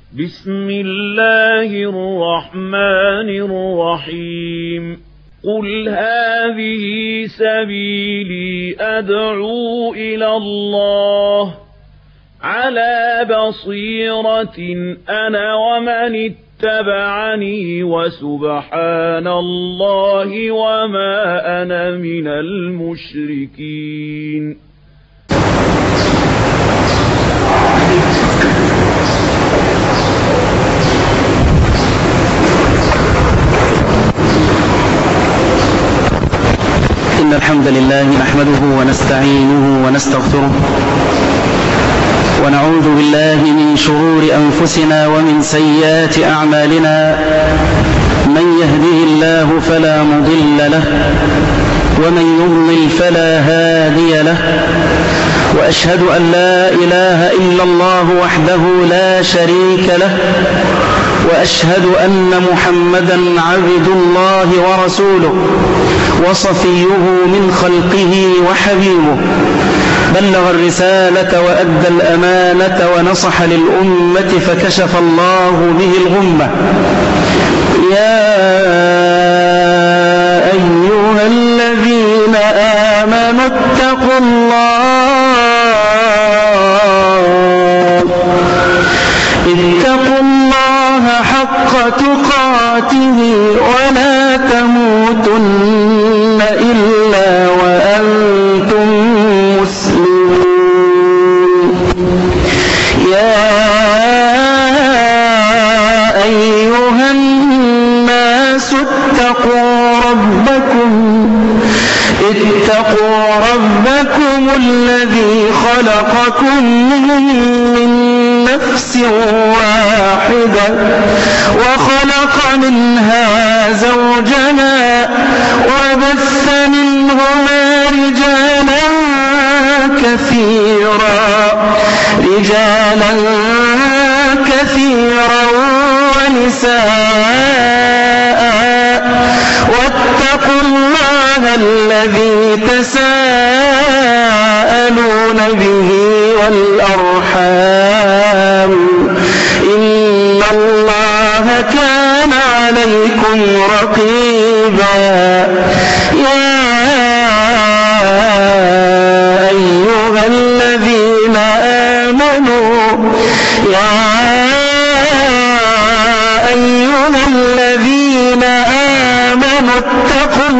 بسم الله الرحمن الرحيم قل هذه سبيلي أدعو إلى الله على بصيرة أنا ومن اتبعني وسبحان الله وما أنا من المشركين. إن الحمد لله نحمده ونستعينه ونستغفره ونعوذ بالله من شرور أنفسنا ومن سيئات أعمالنا. من يهده الله فلا مضل له ومن يضلل فلا هادي له، وأشهد أن لا إله إلا الله وحده لا شريك له، وأشهد أن محمدا عبد الله ورسوله وصفيه من خلقه وحبيبه، بلغ الرسالة وأدى الأمانة ونصح للأمة فكشف الله به الغمة. يا أيها الذين آمنوا اتقوا الله حق تقاته ولا تموتن إلا وأنتم مسلمون. يا أيها الناس اتقوا ربكم الذي خلقكم من نفس واحدة وخلق منها زوجها وبث منهما رجالا كثيرا ونساء، واتقوا الله الذي تساءلون به والأرحام إن الله كان عليكم رقيبا. يا أيها الذين آمنوا اتقوا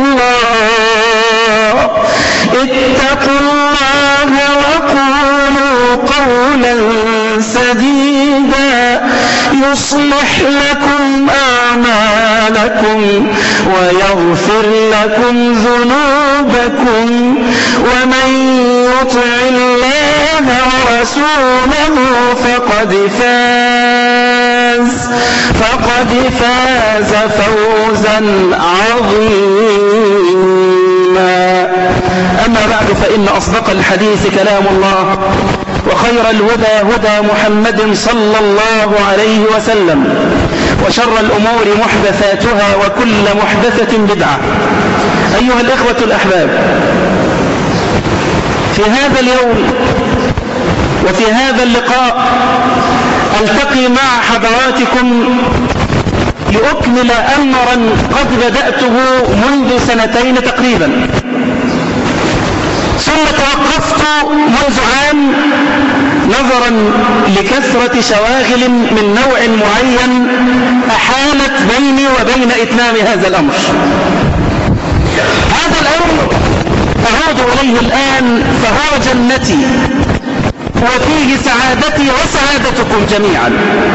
الله وقولوا قولا سديدا يصلح لكم أعمالكم ويغفر لكم ذنوبكم، ومن يطع الله ورسوله فقد فاز فوزا عظيما. أما بعد، فإن أصدق الحديث كلام الله، وخير الهدى هدى محمد صلى الله عليه وسلم، وشر الأمور محدثاتها وكل محدثة بدعة. أيها الإخوة الأحباب، في هذا اليوم وفي هذا اللقاء ألتقي مع حضراتكم لأكمل أمرا قد بدأته منذ 2 تقريبا، ثم توقفت منذ عام نظرا لكثرة شواغل من نوع معين أحالت بيني وبين إتمام هذا الأمر. هذا الأمر أعود إليه الآن فهو جنتي وفيه سعادتي وسعادتكم جميعا.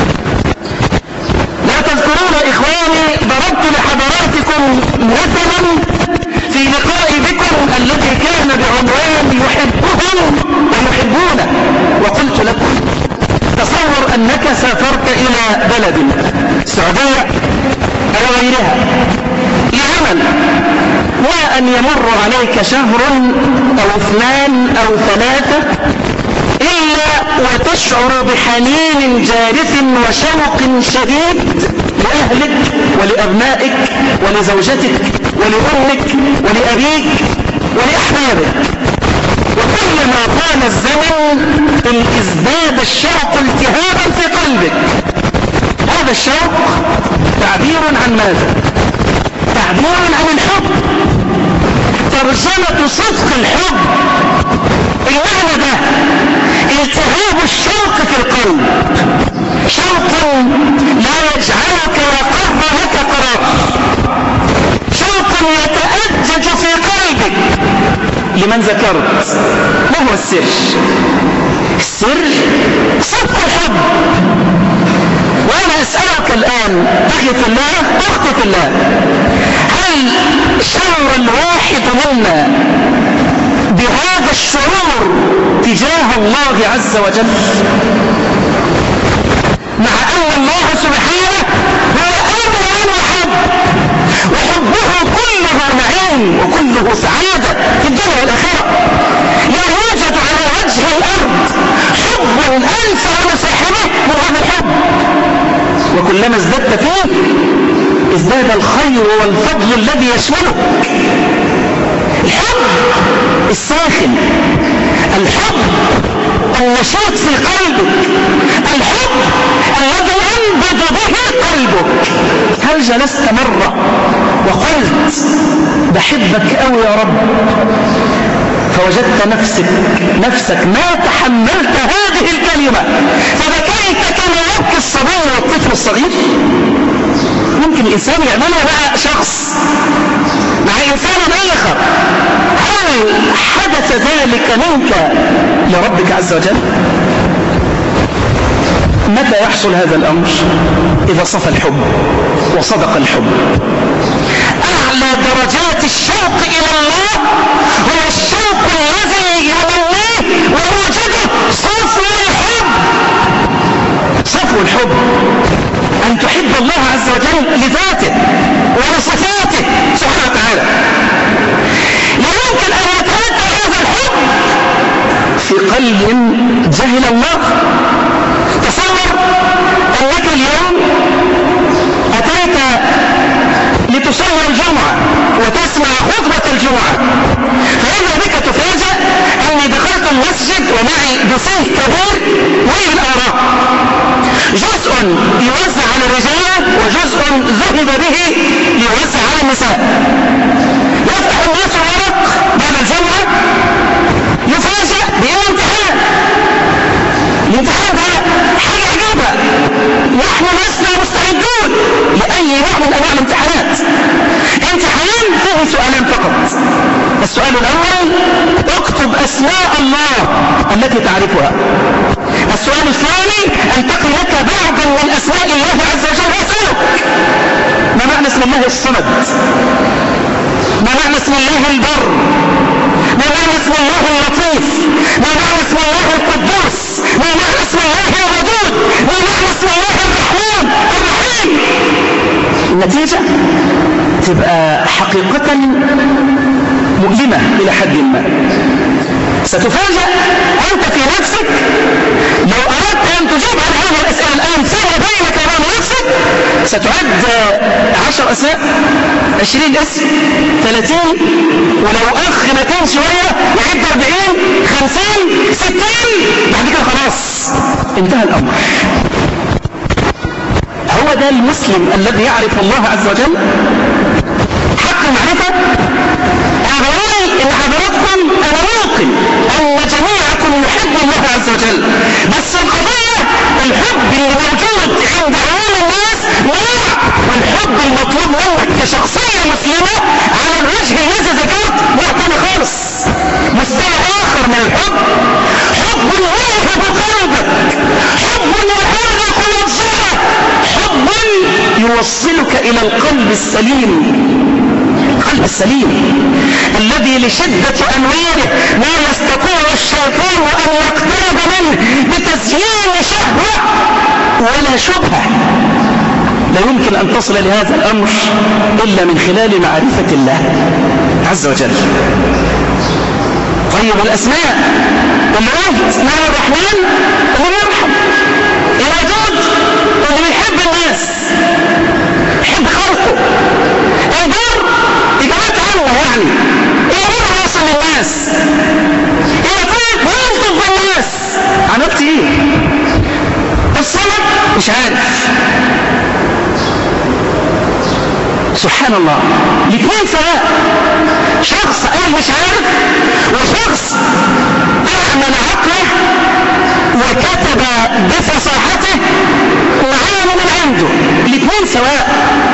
لا تذكرون إخواني ضربت لحضراتكم مثلا في لقائي بكم الذي كان بعنوان يحبهم ويحبونه، وقلت لكم تصور أنك سافرت إلى بلد السعودية أو غيرها لعمل، وأن يمر عليك شهر أو 2 أو 3 إلا وتشعر بحنين جارف وشوق شديد لأهلك ولأبنائك ولزوجتك ولأمك ولأبيك ولأحبابك. وكلما طال الزمن ازداد الشوق التهابا في قلبك، هذا الشوق تعبير عن ماذا؟ تعبير عن الحب، ترجمة صدق الحب. المعنى ده التهاب الشوق في القلب، شوق لا يجعلك يقر لك قرار، شوق يتأجج في قلبك. لمن ذكرت؟ ما هو السر؟ السر صدق الحب. وانا اسألك الان اخي في الله، اختي في الله، هل شعر الواحد منا بهذا الشعور تجاه الله عز وجل؟ مع ان الله سبحانه هو اول وحب، وحبه كله نعيم وكله سعادة في الدنيا والاخرة. لا يوجد على وجه الارض حب انفع لصاحبه من هذا الحب، وكلما ازددت فيه ازداد الخير والفضل الذي يشمله. الحب الساخن، الحب النشيط في قلبك، الحب الذي ينبض به قلبك. هل جلست مرة وقلت بحبك أوي يا رب، فوجدت نفسك ما تحملت هذه الكلمة فبكيت كما يبكي الصبي والطفل الصغير؟ ممكن الإنسان يعملها مع شخص، مع إنسان آخر. هل حدث ذلك منك لربك عز وجل؟ متى يحصل هذا الأمر؟ إذا صفى الحب وصدق الحب. أعلى درجات الشوق إلى الله هو الشوق الذي يوليه ويوجده صفو الحب. صفو الحب أن تحب الله عز وجل لذاته ولصفاته سبحانه وتعالى. لا يمكن أن يتمتع هذا الحب في قلب جهل الله. تصور أنك اليوم أتيت لتصلي الجمعة وتسمع خطبة الجمعة، فإذا بك تفاجأ أني دخلت المسجد ومعي بسيط كبير من الآراء، جزء يوزع على الرجال وجزء ذهب به ليوزع على النساء. يفتح الناس الورق بعد الجمعة يفاجأ بامتحان. الامتحان ده حاجة عجيبة، نحن لسنا مستعدون لأي نوع من أنواع الامتحانات. امتحان فيه سؤالان فقط. السؤال الأول اكتب أسماء الله التي تعرفها. السؤال الثاني انتقل لك بعضا من أسماء الله عز وجل وأسألك ما معنى اسم الله الصمد؟ ما معنى اسم الله البر؟ ما معنى اسم الله اللطيف؟ ما معنى اسم الله القدوس؟ ما معنى اسم الله الودود؟ ما معنى اسم الله الرحمن الرحيم؟ النتيجة تبقى حقيقة مؤلمة إلى حد ما. ستفاجأ أنت في نفسك لو أردت أن تجيب عن هذه الأسئلة الآن فيما بينك وبين نفسك، ستعد 10 أسماء، 20 اسم، 30، ولو أخ مكان شوية يعد 40، 50، 60، بعد كده خلاص انتهى الأمر. هو ده المسلم الذي يعرف الله عز وجل حق المعرفة. أقول إن حضراتكم أنا موقن أن جميعكم يحب الله عز وجل، بس القضية الحب اللي موجود عند عوام الناس نوع، والحب المطلوب منك كشخصية مسلمة على الوجه الذي ذكرت نوع تاني خالص، مستوى آخر من الحب. حب يوهب قلبك، حب يحرك ويبصرك، حب يوصلك إلى القلب السليم، القلب السليم الذي لشدة أنواره ما يستطيع الشيطان أن يقترب منه بتزيين شهوة ولا شبهة. لا يمكن أن تصل لهذا الأمر إلا من خلال معرفة الله عز وجل. طيب الأسماء الله، اسماء الرحمن اللي يرحم، الودود اللي يحب الناس، يحب خلقه، البر إجابات عنه يعني البر يوصل للناس، الوفاء ينقذ الناس. عملت ايه؟ الصمد مش عارف، سبحان الله، الاثنين سواء، شخص قال مش عارف وشخص اعمل عقله وكتب بفصاحته وعلم من عنده، الاثنين سواء،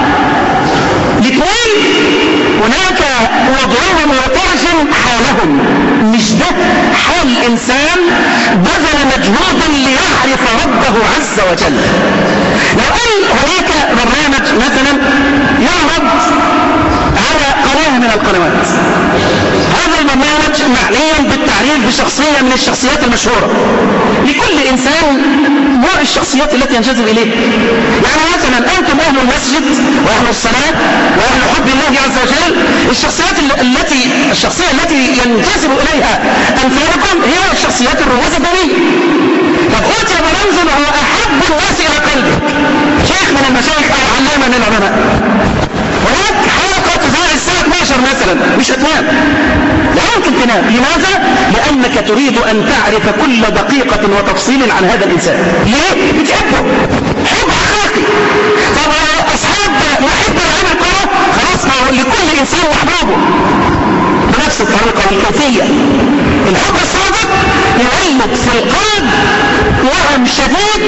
الاثنين هناك وضعهم وترجم حالهم. مش ده حال انسان بذل مجهودا ليعرف ربه عز وجل. لو قال هناك برنامج مثلا يعرض على قناة من القنوات، هذا البرنامج معنيا بالتعريف بشخصية من الشخصيات المشهورة، لكل انسان نوع الشخصيات التي ينجذب اليه. يعني مثلا انتم اهل المسجد واهل الصلاة واهل حب الله عز وجل، الشخصية التي ينجذب اليها امثالكم هي الشخصيات الرموز الدينية. طب قلت يا برمز هو احب الناس الى قلبك، شيخ من المشايخ او علامة من العلماء، هناك حلقة تذاع الساعة 12 مثلا مش هتنام، لا يمكن تنام. لماذا؟ لأنك تريد أن تعرف كل دقيقة وتفصيل عن هذا الإنسان. ليه؟ بتحبه حب حقيقي. طب أصحاب محب العمل كله خلاص، ما لكل إنسان محبوبه بنفس الطريقة والكيفية. الحب الصادق يولد في القلب وهم شديد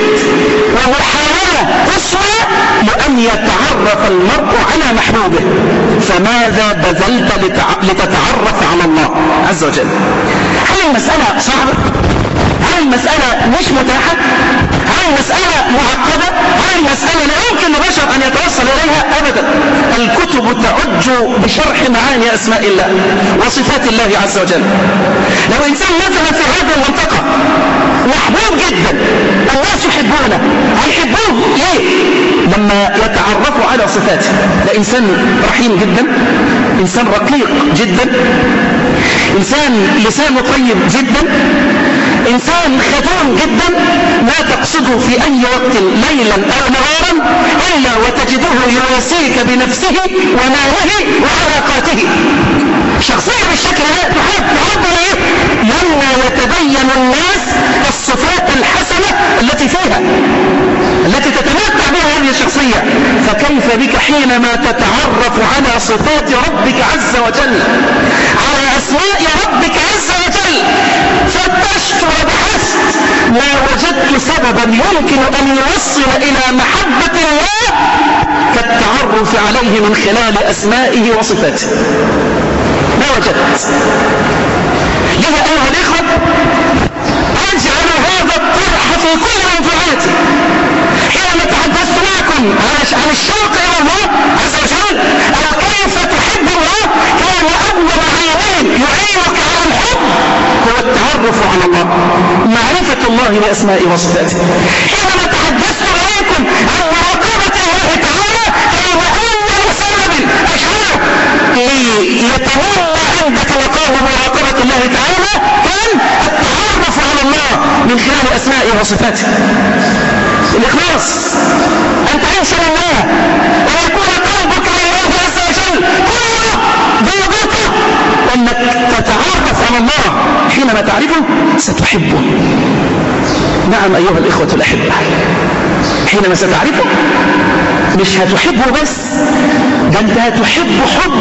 ومحاولة تسوى لأن يتعرف المرء على محبوبه. فماذا بذلت لتتعرف على الله عز وجل؟ هل المسألة صعبة؟ هل المسألة مش متاحة؟ هل المسألة معقدة؟ هل المسألة لا يمكن لبشر أن يتوصل إليها؟ أبدا. الكتب تعج بشرح معاني أسماء الله وصفات الله عز وجل. لو إنسان مثلا في هذه المنطقة محبوب جدا، الناس يحبونه، هيحبوه ليه؟ لما يتعرفوا على صفاته. ده إنسان رحيم جدا، إنسان رقيق جدا، إنسان لسانه طيب جدا، إنسان خدوم جدا، لا تقصده في أي وقت ليلا أو نهارا إلا وتجده يواسيك بنفسه وماله وعلاقاته. شخصية بالشكل ده تحب ليه؟ لما يتبين الناس الصفات الحسنة التي فيها، التي تتمتع بها هذه الشخصية. فكيف بك حينما تتعرف على صفات ربك عز وجل، على أسماء ربك عز وجل، فتشت وبحثت ما وجدت سببا يمكن أن يوصل إلى محبة الله كالتعرف عليه من خلال أسمائه وصفاته. ما وجدت. لذا أيها الإخوة أجعل هذا الطرح في كل موضوعاتي. حينما تحدثت معكم عن الشوق إلى الله عز وجل أو كيف تحب الله، كان أول عامل يعينك على الحب هو التعرف على الله، معرفة الله بأسمائه وصفاته. حينما تحدثت عليكم عن مراقبة الله تعالى، كان أول سبب أشعر ليتولى عندك مقام مراقبة الله تعالى كان التعرف على الله من خلال أسمائه وصفاته. الإخلاص، أن تعيش لله ويكون قلبك لله عز وجل كله ضابطه، أنك تتعرف على الله. حينما تعرفه ستحبه. نعم أيها الإخوة الأحبة، حينما ستعرفه مش هتحبه بس، ده أنت هتحب حب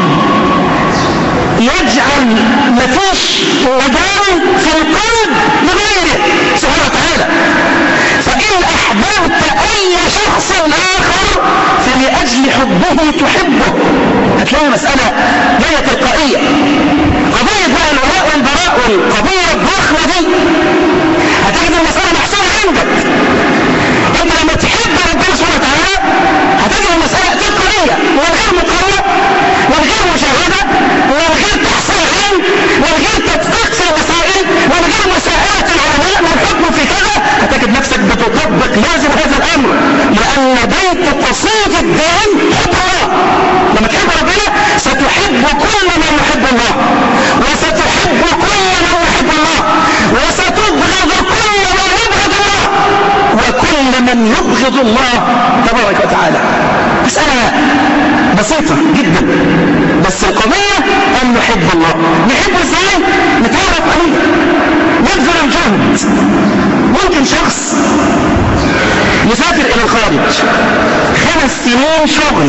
يجعل مفيش مجال في القلب لغيره سبحانه وتعالى. فإن أحببت أي شخص آخر فلأجل حبه تحبه. هتلاقي مسألة جاية تلقائية. قضية بقى الولاء والبراء والقضية الضخمة دي هتجد المسألة محسوبة عندك. انت لما تحب ربنا سبحانه وتعالى هتجد المسألة تلقائية من غير مقارنة، من غير مشاهدة، من غير تحصيل علم، من غير تدقيق في المسائل، من غير مساءلة العلماء من حكم في كذا. هتجد نفسك بتطبق لازم هذا الأمر، لأن بيت قصيد الدين حب الله. لما تحب ربنا ستحب كل من يحب الله، وستحب كل من يحب الله، وستبغض كل من يبغض الله، وكل من يبغض الله تبارك وتعالى. مسألة بسيطة جدا، بس القضية أن نحب الله. نحب ازاي؟ نتعرف عليه، نبذل الجهد. ممكن شخص يسافر إلى الخارج 5 سنين شغل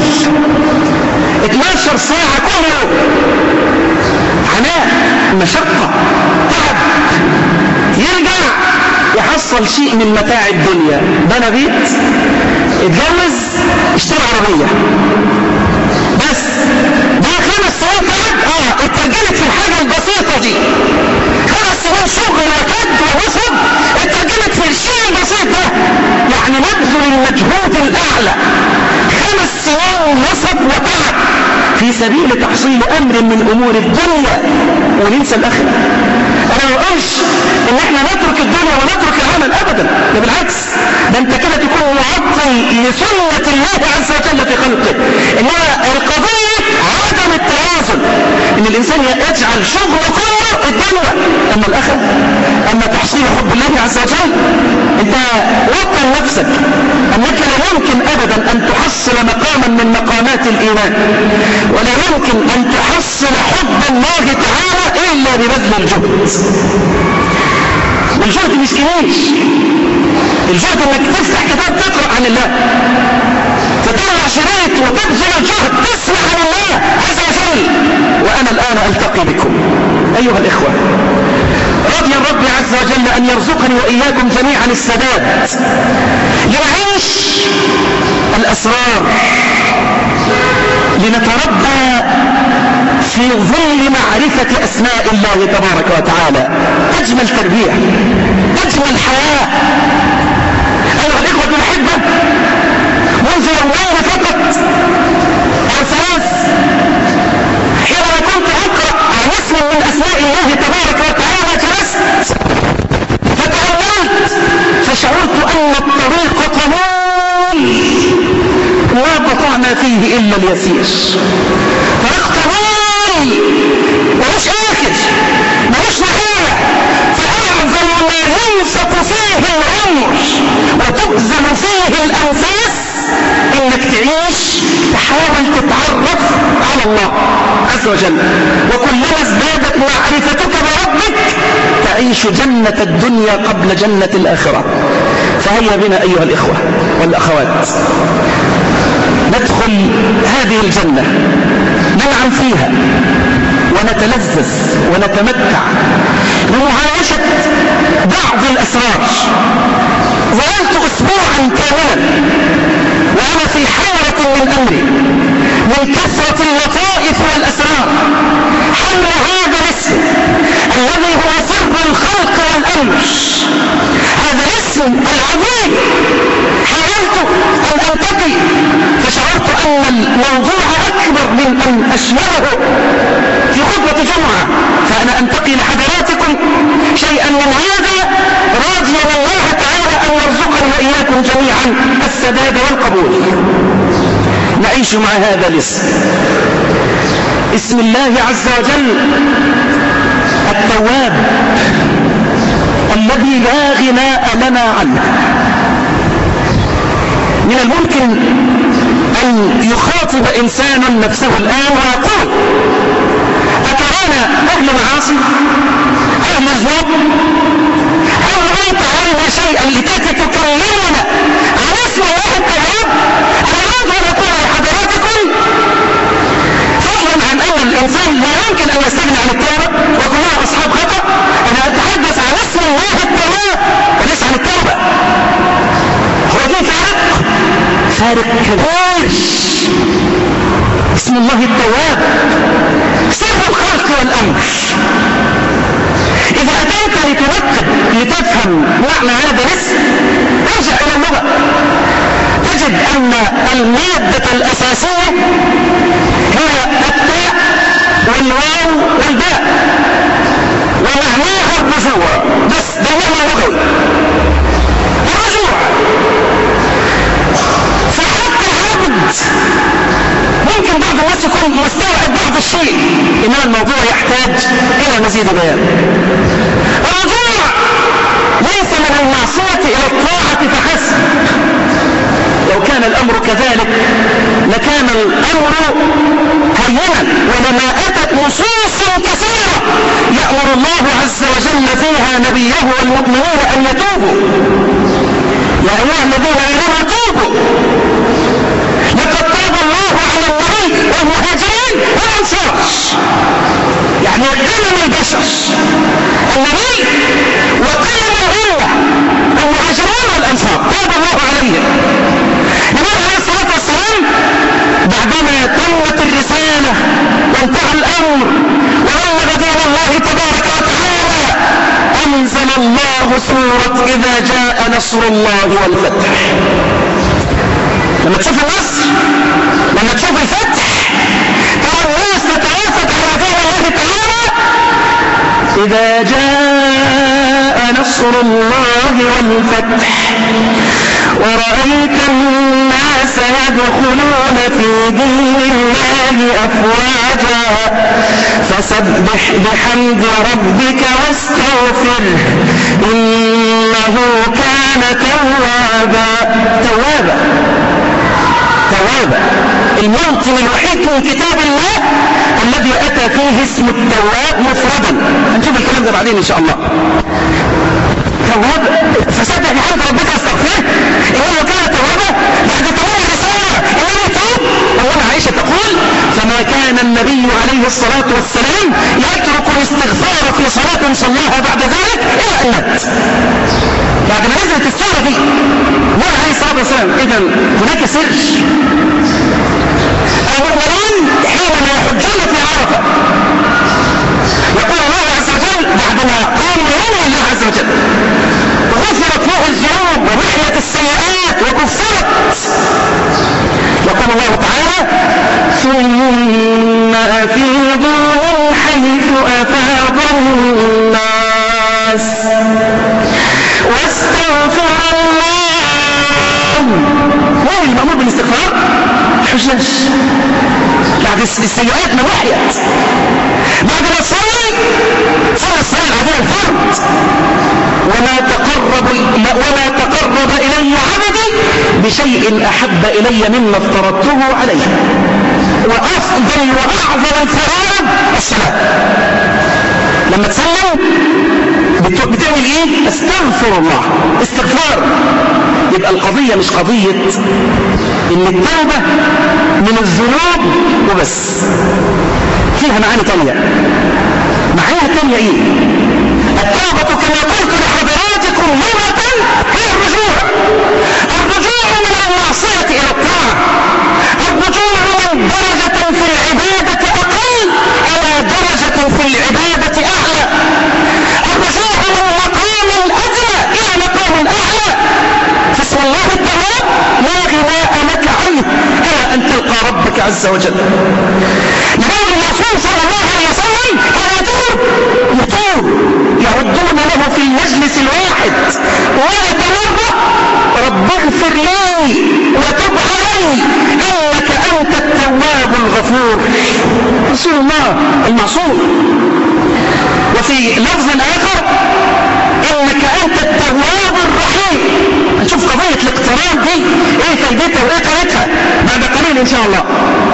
12 ساعة كل يوم، عناء، مشقة، تعب، يرجع يحصل شيء من متاع الدنيا، بنى بيت، اتجوز، اشترى عربية، بس ده 5 سنين تعب. اترجمت في الحاجة البسيطة دي. 5 سنين شغل وكد ونصب اترجمت في الشيء البسيط ده، يعني نبذل المجهود الأعلى. 5 سنين نصب وتعب في سبيل تحصيل أمر من أمور الدنيا وننسى الآخرة. أنا ما بقولش إن إحنا نترك الدنيا ونترك العمل أبدا، ده بالعكس، ده أنت كده تكون معطل لسنة الله عز وجل في خلقه. إنما القضية عدم التوازن، إن الإنسان يجعل شغله كله الدنيا، أما الآخرة، أما تحصيل حب الله عز وجل. أنت وطن نفسك أنك لا يمكن أبدا أن تحصل مقاما من مقامات الإيمان، ولا يمكن أن تحصل حب الله تعالى إلا ببذل الجهد. والجهد مش كنيش، الجهد انك تفتح كتاب تقرأ عن الله، تطلع شريط وتبذل الجهد تسمع عن الله عز وجل. وأنا الآن ألتقي بكم أيها الإخوة. رضي الرب عز وجل أن يرزقني وإياكم جميعا السداد لنعيش الأسرار، لنتربى في ظل معرفة أسماء الله تبارك وتعالى. أجمل تربية، أجمل حياة. أيها الإخوة الأحبة، منذ يومين فقط أو 3 حينما كنت أقرأ عن اسم من أسماء الله تبارك وتعالى جلست فتأملت فشعرت أن الطريق طويل ما قطعنا فيه إلا اليسير. طريق طويل ملوش آخر، ملوش نهاية، فأعظم ما ينفق فيه العمر وتبذل فيه الأنفاس إنك تعيش، تحاول تتعرف على الله عز وجل. وكلما ازدادت معرفتك بربك تعيش جنة الدنيا قبل جنة الآخرة. فهيا بنا أيها الإخوة والأخوات ندخل هذه الجنة، ننعم فيها ونتلذذ ونتمتع بمعايشة بعض الأسرار. ظللت أسبوعا كاملا وأنا في حيرة من أمري من كثرة اللطائف والأسرار حول هذا الاسم الذي هو سر الخلق والأمر. هذا الاسم العظيم حاولت أن أنتقي فشعرت أن الموضوع أكبر من أن أشمله في خطبة جمعة، فأنا أنتقي لحضراتكم شيئا من هذا راجيا الله تعالى أن يرزقنا وإياكم جميعا السداد والقبول. نعيش مع هذا الاسم، اسم الله عز وجل التواب الذي لا غناء لنا عنه. من الممكن أن يخاطب إنسان نفسه الآن ويقول: أترانا أهل معاصي، أهل ذنوب، هل رأيت عنا شيئا لكي تكلمنا عن اسم الله التواب؟ أنا أريد أن أقول لحضراتكم فضلا عن أن الإنسان لا يمكن أن يستغني عن التوبة وكلنا أصحاب خطأ، أنا أتحدث عن اسم الله التواب وليس عن التوبة. هو دي فارق كبير. اسم الله التواب سر الخلق والأمر. إذا أتيت لتركب لتفهم معنى هذا الاسم ارجع إلى اللغة، تجد أن المادة الأساسية هي التاء والواو والباء ومعناها الرجوع، بس ده معنى لغوي، الرجوع. فحتى العبد ممكن بعض الناس يكون مستوعب بعض الشيء، إنما الموضوع يحتاج إلى مزيد بيان. الرجوع ليس من المعصية إلى الطاعة فحسب. لو كان الأمر كذلك لكان الأمر هينا، ولما أتت نصوص كثيرة يأمر الله عز وجل فيها نبيه والمؤمنين أن يتوبوا. يا أيها الذين آمنوا توبوا. إذا جاء نصر الله والفتح. لما تشوف النصر، لما تشوف الفتح، ترى الناس تتوافق على دين الله تعالى. إذا جاء نصر الله والفتح ورأيت الناس يدخلون في دين الله أفواجا فسبح بحمد ربك واستغفره إنه كان توابا. توابا توابا، الموطن الوحيد من كتاب الله الذي أتى فيه اسم التواب مفردا. هنشوف الكلام ده بعدين إن شاء الله. تواب، فسبح بحمد ربك واستغفره إنه كان توابا. بعد تمام الرسالة إنه يتوب. أولا عائشة تقول فما كان النبي عليه الصلاة والسلام يترك الاستغفار في صلاة صلاها بعد ذلك إلا أن مات. بعد ما نزلت السورة دي نور عليه الصلاة والسلام. إذن هناك سر. المؤمنين حينما يحجون في عرفة يقول الله عز وجل بعدما قاموا يوم الله عز وجل غفرت له الذنوب ومحيت السيئات وكفرت، يقول الله تعالى ثم أفيضوا حيث أفاض الناس واستغفر الله. هو المأمور بالاستغفار الحجاج بعد السيئات ما وحيت، بعد ما صلى الصلاة العظيم الفرض وما تقرب إلي عبدي بشيء أحب إلي مما افترضته عليه. وأفضل وأعظم الفرائض الصلاة. لما تسلم بتعمل ايه؟ استغفر الله، استغفار. يبقى القضية مش قضية ان التوبة من الذنوب وبس، فيها معاني تانية. معانيها تانية ايه؟ التوبة كما قلت لحضراتكم مرة هي الرجوع من المعصية الى الطاعة، الرجوع من درجة في العبادة اقل الى درجة في العبادة اعلى، الرجوع من مقام الادنى الى مقام الاعلى. فاسم الله التواب لا غناء لك عنه الى ان تلقى ربك عز وجل. يقول الرسول صلى الله عليه وسلم يتوب يعدون له في المجلس الواحد ويتوضا رب اغفر لي وتب علي انك انت التواب الغفور. رسول الله المعصوم. وفي لفظ اخر انك انت التواب الرحيم. هنشوف قضية الاقتران دي ايه فايدتها وايه قيمتها بعد قليل ان شاء الله.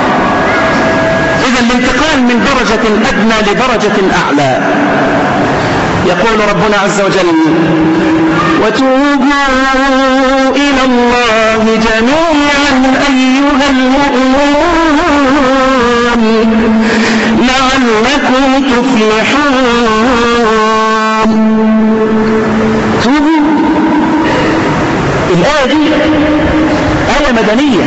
اذا الانتقال من درجة ادنى لدرجة اعلى. يقول ربنا عز وجل وتوبوا الى الله جميعا ايها المؤمنون لعلكم تفلحون. توبوا. الآية دي آية مدنية.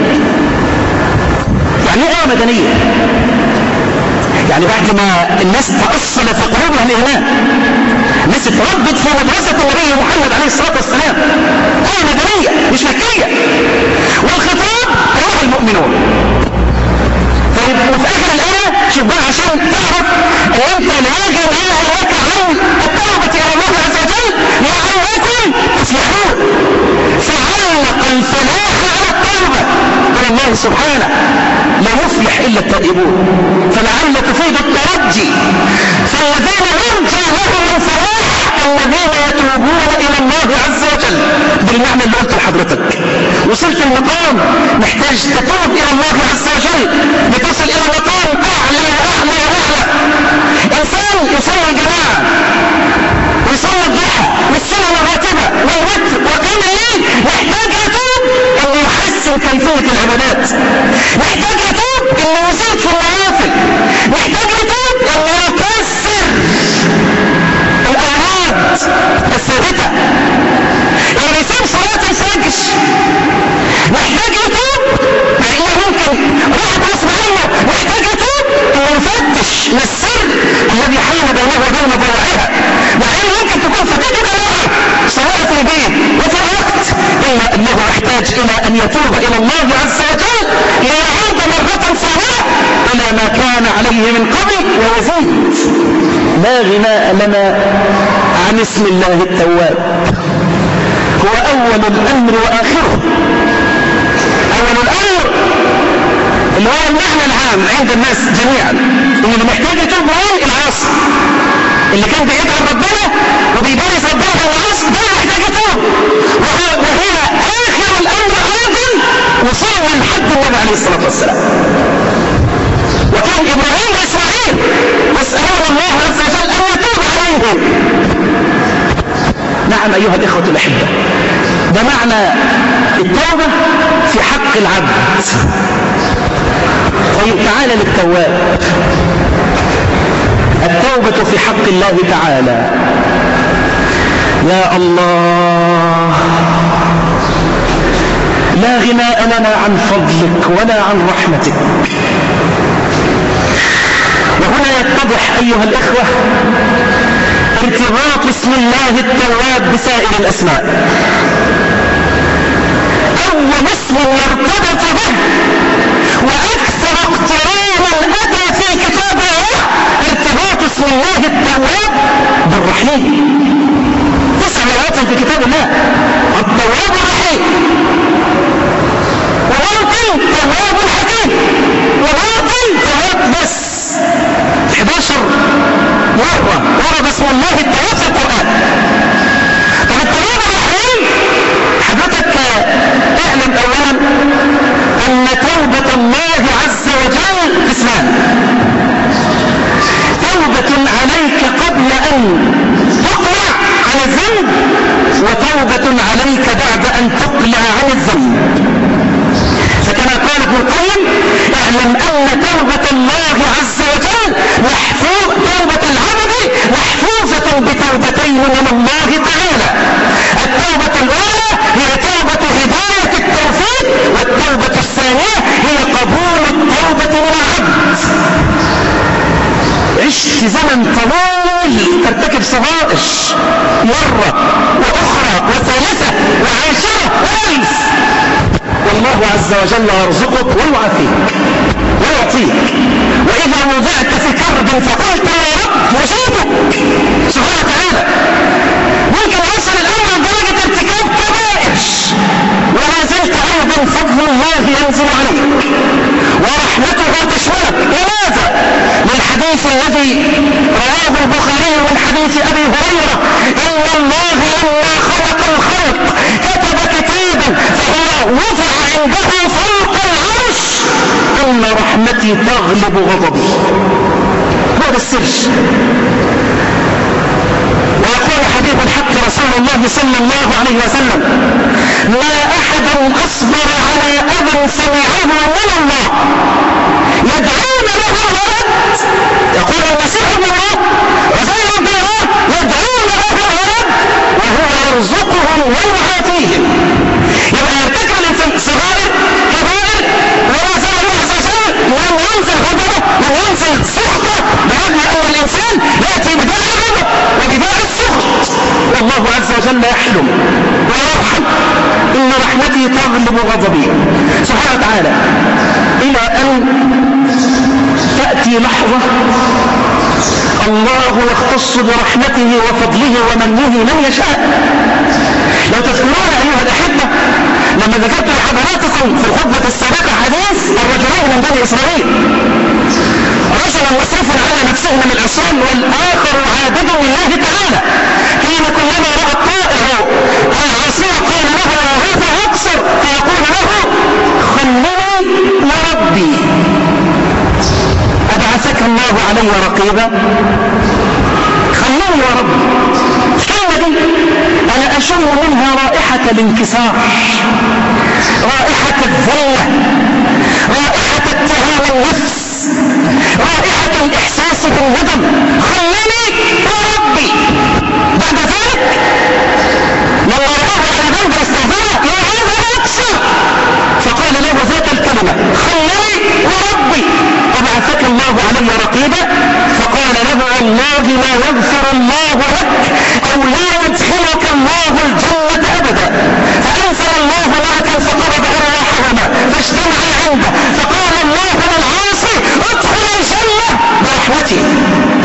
يعني ايه آية مدنية؟ يعني بعد ما الناس تأصل في قلوبها الإيمان، الناس تردد في مدرسة النبي محمد عليه الصلاة والسلام، آية مدنية مش مكية. والخطاب أيها المؤمنون. طيب وفي آخر الآية شوف بقى عشان تعرف أن أنت لا غنى لك عن التوبة إلى الله عز وجل لعلكم تفلحون. فعلق الفلاح على التوبة. قال الله سبحانه لا يفلح إلا التائبون، فلعل تفيد الترجي. فالذين يرجى لهم الفلاح الذين يتوبون إلى الله عز وجل. بالمعنى اللي قلت لحضرتك وصلت المقام محتاج تتوب إلى الله عز وجل لتصل إلى مقام أعلى وأعلى وأعلى. إنسان يصلي الجماعة ويصلي الضحى والسنة الراتبة والوتر وقيام الليل محتاج يتوب أن يحسن كيفية العبادات، محتاج يتوب أن يزيد في النوافل، محتاج يتوب أن يكسر الأعراض الثابتة. يعني يسيب صلاة الفجر محتاج يتوب، لأنه ممكن واحد غصب عنه محتاج يتوب أن يفتش من السر الذي حال بينه وبين ضياعها، مع أنه ممكن تكون فتاته كلها صلاة أن يتوب إلى الله عز وجل ليعود مرة ثانية إلى ما كان عليه من قبل ويزيد. لا غناء لنا عن اسم الله التواب، هو أول الأمر وآخره. أول الأمر اللي هو المعنى العام عند الناس جميعا، اللي محتاج يتوب هو العاصي اللي كان بيدعو ربنا وبيبارز ربنا في العاصي، ده محتاج يتوب. وهي آخر الأمر أيضا وصول لحد النبي عليه الصلاة والسلام. وكان إبراهيم وإسماعيل يسألون الله عز وجل أن يتوب عليهم. نعم أيها الإخوة الأحبة، ده معنى التوبة في حق العبد. طيب تعالى للتواب. التوبة في حق الله تعالى. يا الله، لا غناء لنا عن فضلك ولا عن رحمتك. وهنا يتضح أيها الإخوة ارتباط اسم الله التواب بسائر الأسماء. أول اسم يرتبط به وأكثر اقترانا أتى في كتاب الله ارتباط اسم الله التواب بالرحيم. 9 آيات في كتاب الله التواب الرحيم، وممكن تواب الحكيم، وممكن تواب بس 11 مرة ورد اسم الله التواب في القرآن. طب التواب الرحيم حضرتك اعلم اولا ان توبة الله عز وجل قسمان: توبة عليك قبل ان تقلع عن الذنب، وتوبة عليك بعد ان تقلع عن الذنب. فكما قال ابن القيم: اعلم ان توبة الله عز وجل توبة العبد محفوظة بتوبتين من الله تعالى. التوبة الاولى هي توبة هداية التوفيق، والتوبة الثانية هي قبول التوبة من العبد. عشت زمن طويل ترتكب صغائر مرة وأخرى وثالثة وعاشرة وألف، والله عز وجل يرزقك ويعافيك ويعطيك. وإذا وضعت في كرب فقلت يا رب يجيبك سبحانه وتعالى. ممكن يصل الأمر لدرجة ارتكاب كبائر ولا زلت أيضا فضل الله ينزل عليك ورحمته تشملك. لماذا؟ للحديث الذي رواه البخاري من حديث أبي هريرة: إن الله لما خلق الخلق كتب كتابا فهو وضع عنده فوق العرش: إن رحمتي تغلب غضبي. هذا السر. ويقول حبيب الحق رسول الله صلى الله عليه وسلم: ما أحد أصبر على أذى سمعه من الله يدعون له الولد. يقول المسيح ابن الله رسول الله يدعون له الولد وهو يرزقهم ويعافيهم. يبقى يرتكب الانسان صغائر كبائر ولا زال الله عز وجل لم ينزل غضبه، لم ينزل سخطه، برغم ان الانسان ياتي بداء الغضب وبداء السخط، والله عز وجل يحلم ويرحم. ان رحمتي تغلب غضبي سبحانه وتعالى، الى ان تاتي لحظه الله يختص برحمته وفضله ومنه من يشاء. لو تذكرون ايها الاحبه لما ذكرت لحضراتكم في الخطبه السابقه حديث الرجلين من بني اسرائيل: رجل مسرف على نفسه من العصيان والاخر عابد لله تعالى، حين كلما راى الطائر العصير قال له: هذا اقصر، فيقول له: خلني وربي ابعثك الله علي رقيبا. خلني وربي. الكلمه دي انا اشم منها رائحه الانكسار، رائحه الذله، رائحه اتهام النفس، رائحة الإحساس بالندم. خلني وربي. بعد ذلك لما رآه على ذنب استهزأ: يا هذا أقصر، فقال له ذات الكلمة: خلني وربي أبعثك الله علي رقيبا. فقال له: والله لا يغفر الله لك أو لا يدخلك الله الجنة أبدا. فأنزل الله معك فقرب إلى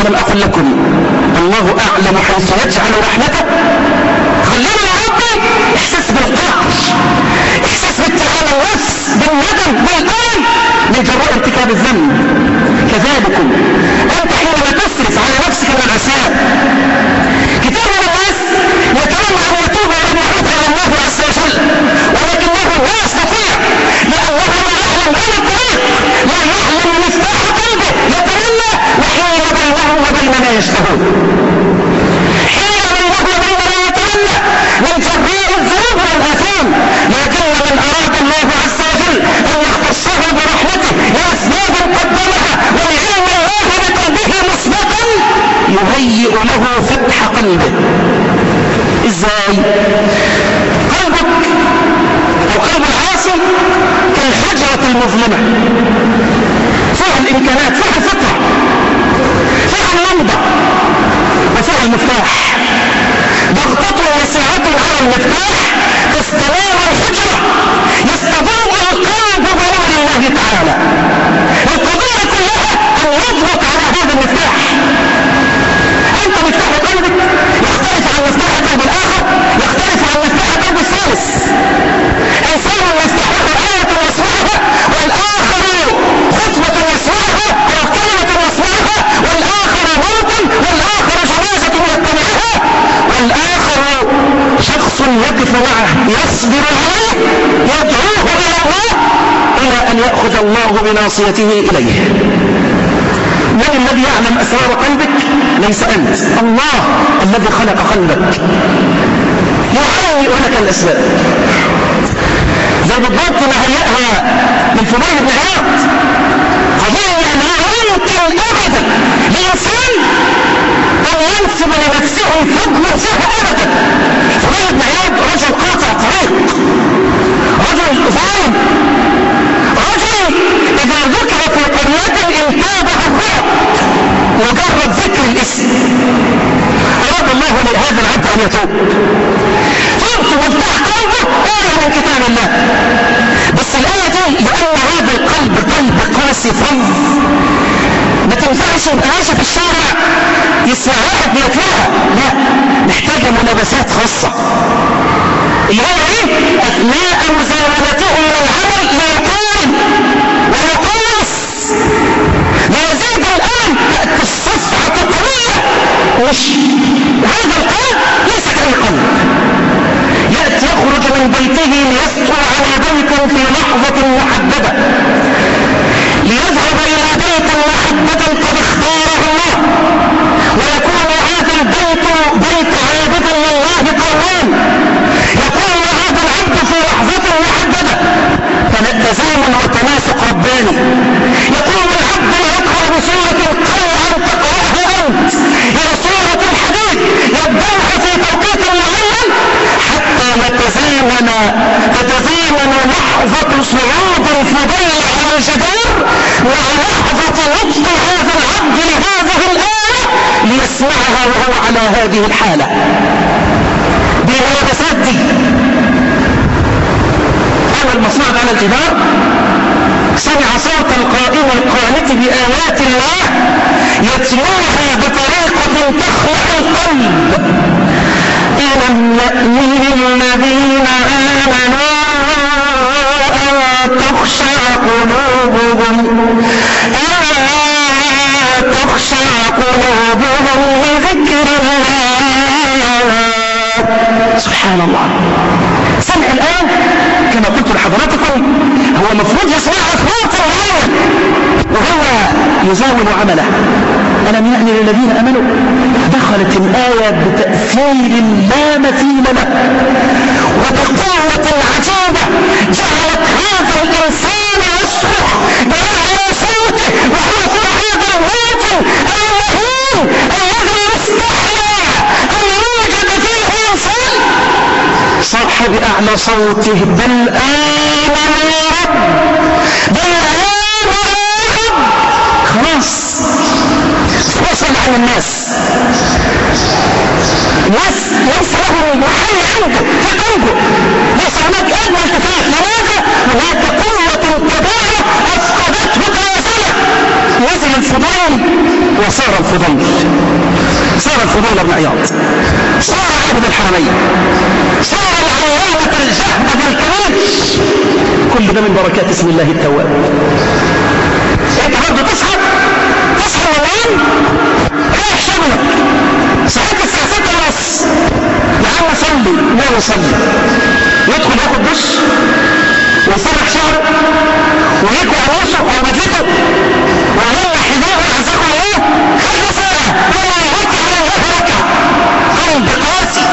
ألم أقل لكم الله أعلم حيث يجعل رحمته؟ خلينا يا ربي إحساس بالقهر، إحساس بالتعالى النفس، بالندم، بالألم من جراء ارتكاب الذنب. كذلكم أنت حينما تسرف على نفسك من العصيان، كثير من الناس يتمنى أن يتوب وأن يعود على الله عز وجل، ولكنه لا يستطيع لأنه لا يعلم أين الطريق، لا يعلم مفتاح قلبه، يتمنى وحيل بينه وبين ما يشتهون، حيل بينه وبين ما يتمنى من جراء الذنوب والآثام. لكن من أراد الله عز وجل أن يختصه برحمته لأسباب قدمها ولعلم الله بقلبه مسبقا يهيئ له فتح قلبه. ازاي؟ قلبك او قلب العاصي كالحجرة المظلمة، فيها الامكانات، فيها الفطرة، فيها اللمبة وفيها المفتاح. ضغطة وسعة على المفتاح تستنار الحجرة، يستضيء القلب بنور الله تعالى. القضية كلها ان يضغط على هذا المفتاح. انت مفتاح قلبك يختلف عن مفتاح قلب الاخر، يختلف عن مفتاح قلب الثالث. انسان يفتحه آية يسمعها والاخر خطبة يسمعها او كلمة يسمعها، والاخر موتا، والاخر جنازة يتبعها، والاخر شخص يقف معه يصبر عليه يدعوه الى الله الى ان يأخذ الله بناصيته اليه. من الذي يعلم أسرار قلبك؟ ليس أنت، الله الذي خلق قلبك يهيئ لك الأسباب. زي بالضبط ما هيئها من فضيل بن عياض، قضية لا يمكن أبدا لإنسان أن ينسب لنفسه فضل فيها أبدا. فضيل بن عياض رجل قاطع طريق، رجل ظالم، رجل إذا ذكر في قريته انتابه الرعب مجرد ذكر الاسم. أراد الله لهذا العبد أن يتوب، فرط مفتاح قلبه آية من كتاب الله. بس الآية دي لأن هذا القلب قلب قاسي فظ، ما تنفعش يبقى ماشي في الشارع يسمع واحد بيتلوها، لا، محتاجة ملابسات خاصة. اللي هو ايه؟ أثناء مزاولته للعمل لا يقارن ويقاس، لا يزيد الآن تأتي الصفحة قوية. مش هذا القلب ليس كأي قلب يأتي يخرج من بيته ليسطو على بيت في لحظة محددة، ليذهب إلى بيت محدد قد اختاره الله، ويكون هذا البيت بيت عابد لله قوام، يكون هذا العبد في لحظة محددة تزامن وتناسق رباني، يكون العبد يقرأ بسورة قوية تقرأها أنت إلى سورة الحديد يبدأها في توقيت معين حتى تتزامن لحظة صعود الفضيل على الجدار مع لحظة لطف هذا العبد لهذه الآية ليسمعها وهو على هذه الحالة بالملابسات دي. أول ما صعد على الجدار سمع صوت القائم القانت بآيات الله يتلوها بطريقة تخلع القلب. ألم يأن للذين آمنوا أن تخشع قلوبهم لذكر الله. سبحان الله. سمع الآن كما قلت لحضراتكم هو مفروض يسمعها في وقت معين وهو يزاول عمله. ألم يأن للذين آمنوا، دخلت الآية بتأثير لا مثيل له وبقوة عجيبة جعلت هذا الإنسان يصرخ بأعلى صوته وهو في هذا الوطن المهين الذي يستحيا أن يوجد فيه إنسان صاح بأعلى صوته بل آمن يا رب، بل آمن يا رب. خلاص وصل على الناس ليس له محل عنده في قلبه، ليس هناك أدنى التفات. لماذا؟ هناك قوة كبيرة أفقدته قياسية. نزل الفضيل فصار الفضيل بن عياض، صار عبد الحرمين، صار العلامة الجهد بالكريش. كل ده من بركات اسم الله التواب. انت برضه تصحى والله رايح شغلك صحيت الساعة 6:30، يا عم صلي، لا يصلي، يدخل ياخد دش ويسرح شعره ويكوي عروسه او مدلته ويولع حذاءه ويعزقه الله، خلي ساعة ولا يركع على الله ركع. قلب قاسي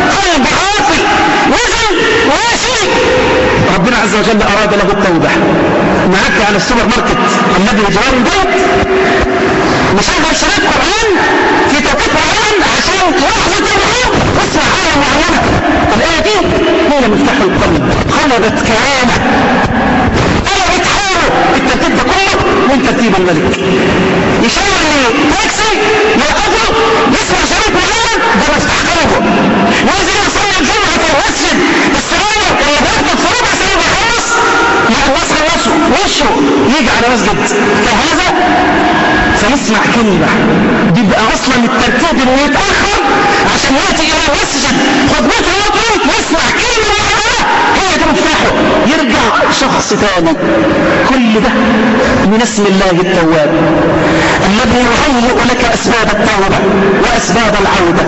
نزل ماشي. ربنا عز وجل اراد له التوبة. معك على السوبر ماركت الذي بجوار البيت مشغل شريط قرآن في توقيت معين عشان لحظة الرحوم اسمع آية معينة. الآية دي هي مفتاح القلب، خلبت كرامة، قلبت حاله الترتيب ده كله من ترتيب الملك. يشغل تاكسي يوقفه يسمع شريط معين ده مفتاح قلبه. ينزل يصلي الجمعة في المسجد الصغير اللي بياخد فروض عشان يخلص، مع الناس خلصوا وشه يجي على مسجد كهذا فيسمع كلمة دي بقى اصلا الترتيب اللي يتأخر عشان يأتي الى المسجد خطبته يطول يسمع كلمة معينة هي دي مفتاحه يرجع شخص ثاني. كل ده من اسم الله التواب الذي يهيئ لك اسباب التوبة واسباب العودة.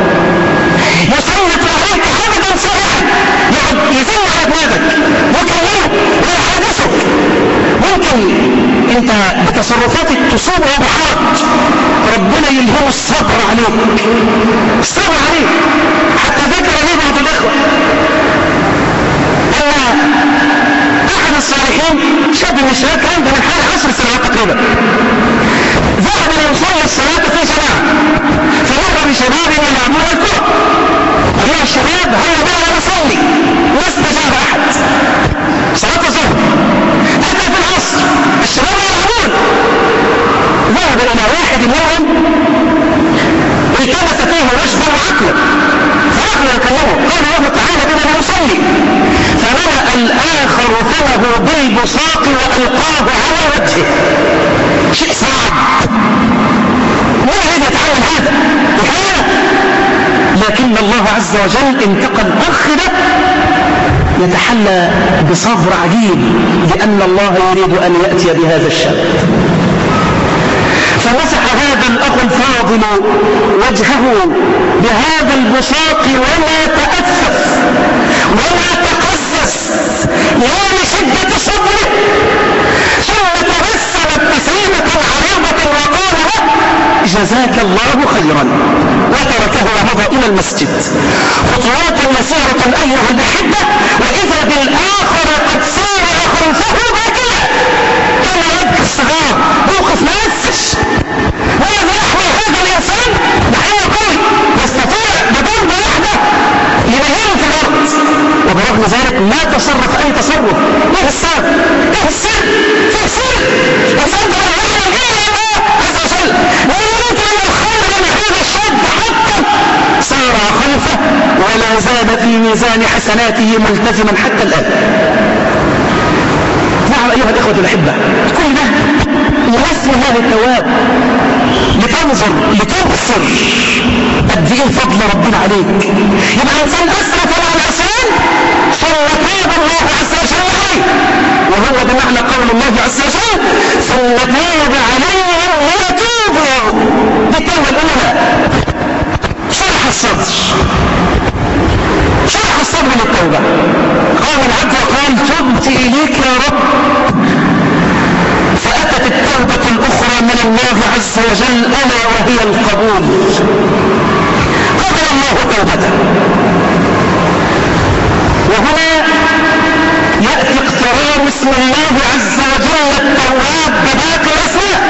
يسلط عليك حمدا صالحا يزن على دماغك ويكلمك ويحادثك. ممكن انت بتصرفاتك تصيبه بحرج، ربنا يلهم الصبر عليك، الصبر عليك. حتى ذكر لي بعض الاخوة ان احد الصالحين شاب من الشباب كان من حوالي 10 سنوات تقريبا ذهب ليصلي الصلاة في جماعة، فمر بشباب يلعبون الكرة. ايها الشباب هيا بنا نصلي، ما استجاب احد. صلاة الظهر اتى في العصر الشباب يلعبون. ذهب الى واحد منهم التمس فيه رشدا وعقلا فعقله يكلمه قال له تعالى بنا نصلي، فملأ الاخر فمه بالبصاق والقاه على وجهه. شيء صعب، ولا يريد يتعلم هذا الحقيقة، لكن الله عز وجل انتقى الاخ ده يتحلى بصبر عجيب لان الله يريد ان ياتي بهذا الشاب. فمسح هذا الاخ الفاضل وجهه بهذا البصاق ولا تأسف ولا تقزز لا لشدة صبره، ثم تبسم ابتسامة عريضة وقال له جزاك الله خيرا، وتركه ومضى الى المسجد. خطوات مسيرة ايها الاحبة، واذا بالاخر قد سارع خلفه باكيا كان يبكي الصغار موقف ما ينسش. وإذا يحمل هذا الإنسان بحية قوي يستطيع بضربة واحدة يبهره في الأرض، وبرغم ذلك ما تصرف أي تصرف. ايه السر؟ ايه السر؟ فيه سر. الإنسان ده رجل غير الله عز وجل ويريد أن الخير من هذا الشاب حتى سارع خلفه ولا زال في ميزان حسناته ملتزما حتى الآن. نعم أيها الإخوة الأحبة، كل ده لاسم الله التواب، لتنظر لتبصر قد ايه فضل ربنا عليك. يبقى الانسان اسرف على العصيان ثم تاب الله عز وجل عليه، وهو ده معنى قول الله عز وجل ثم تاب عليهم ويتوبوا. دي التوبه الاولى، شرح الصدر للتوبه. قال العبد وقال تبت اليك يا رب، فأتت التوبة الأخرى من الله عز وجل ألا وهي القبول. قبل الله توبته. وهنا يأتي اقترار اسم الله عز وجل التواب بباقي الأسماء.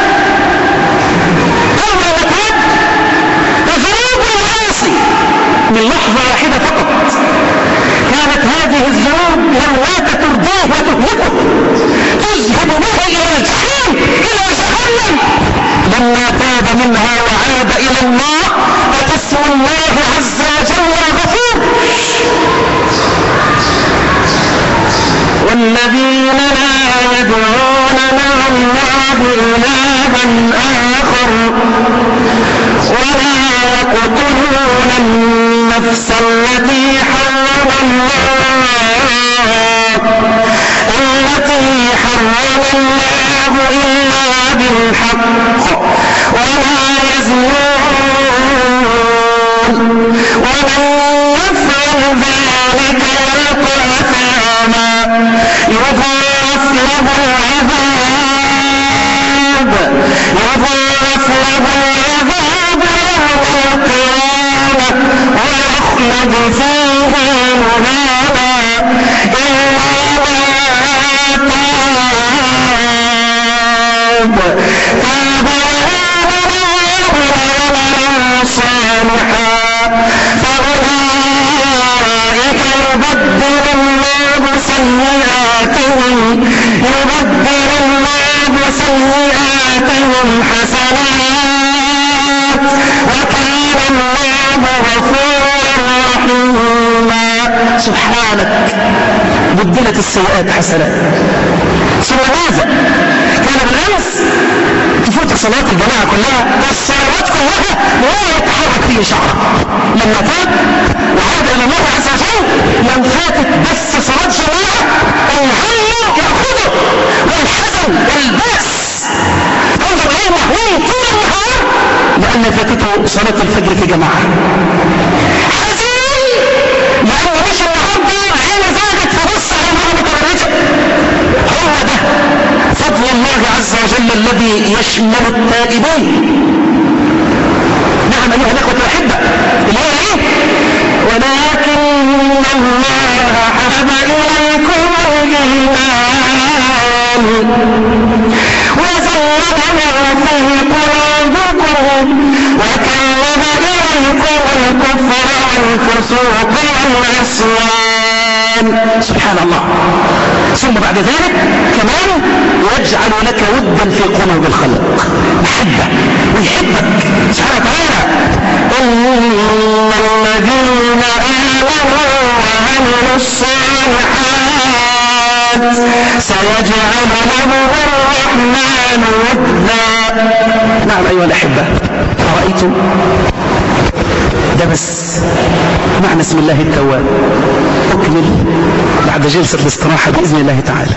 أول ما تاب ذنوب المعاصي من لحظة واحدة فقط، كانت هذه الذنوب لو ترضيه وتهلكه تذهب به إلى الجحيم إلى جهنم. لما تاب منها وعاد إلى الله فاسم الله عز وجل الغفور. والذين الذين لا يدعون مع الله إلها آخر ولا يقتلون النفس التي حرم الله إلا بالحق ولا يزنون ومن يفعل ذلك يلقى أثاما يضاعف له العذاب يوم القيامة ويخلد فيه مهانا تاب صالحا فأولئك يبدل الله سيئاتهم حسنات وكان الله غفورا رحيما. سبحانك بدلت السيئات حسنات. ثم ماذا؟ كان بالأمس تفوت صلاة الجماعة كلها والصلوات كلها لا يتحرك فيه شعر. لما تاب وعاد إلى الله عز وجل لم فاتت بس صلاة جماعة الهم يأخذه والحزن والبأس انظر إليه محوين طول النهار لأن فاتته صلاة الفجر في جماعة. حزين لأنه مش النهارده عين زادت فبص على مرة متبرجة. هو ده فضل الله عز وجل الذي يشمل التائبين. نعم أيها الأخوة الأحبة اللي هو إيه؟ ولكن الله حبب إليكم الإيمان وزينه في قلوبكم وكره إليكم الكفر والفسوق والعصيان. سبحان الله. ثم بعد ذلك كمان يجعل لك ودا في قلوب الخلق محبة ويحبك سبحانه وتعالى. إن الذين آمنوا وعملوا الصالحات سيجعل لهم الرحمن ودا. نعم أيها الأحبة أرأيتم ده بس معنى اسم الله التواب. أكمل بعد جلسة الاستراحة بإذن الله تعالى.